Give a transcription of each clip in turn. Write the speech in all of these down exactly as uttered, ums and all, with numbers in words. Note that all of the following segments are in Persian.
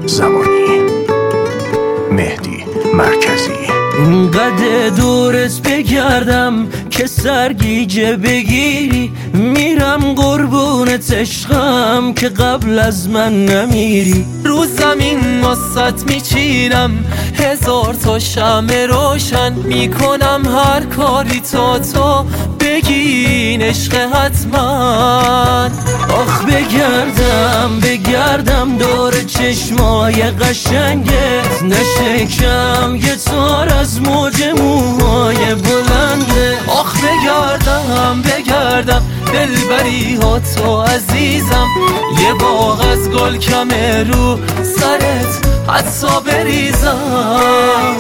زمانی. مهدی مرکزی. اینقدر دورت بگردم که سرگیجه بگیری، میرم قربونت عشقم که قبل از من نمیری. رو زمین واسط میچینم هزار تا شمع روشن، میکنم هر کاری تا تو بگین عشق حتما. آخ بگردم بگردم دور چشمای قشنگت، نشکم یه تار از موج موهای بلنده. آخ بگردم بگردم دلبری ها تو عزیزم، یه باغ از گل کمه رو سرت حتی بریزم.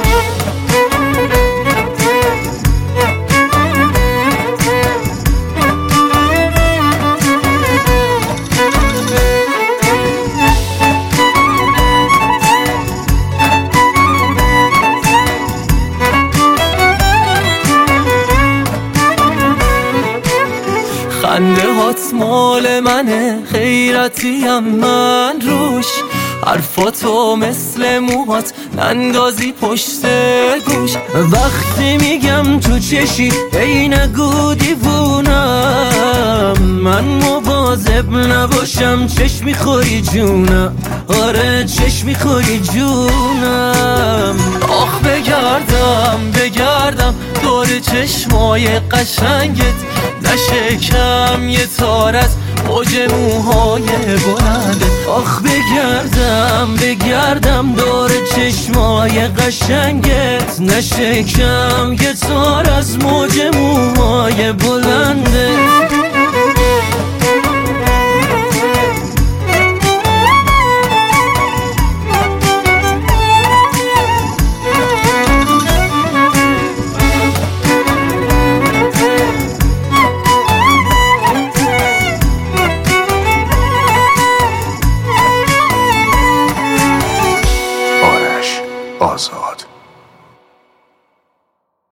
خنده هات مال منه، خیرتیم من روش، حرفاتو مثل موهات نندازی پشت گوش. وقتی میگم تو چشی ای نگو دیوونم، من مواظب نباشم چشم میخوری جونم، آره چشم میخوری جونم. آخ بگردم بگردم دور چشمای قشنگت، نشکم یه تار از موج موهای بلندت. آخ بگردم بگردم دور چشمای قشنگت، نشکم یه تار از موج موهای بلندت.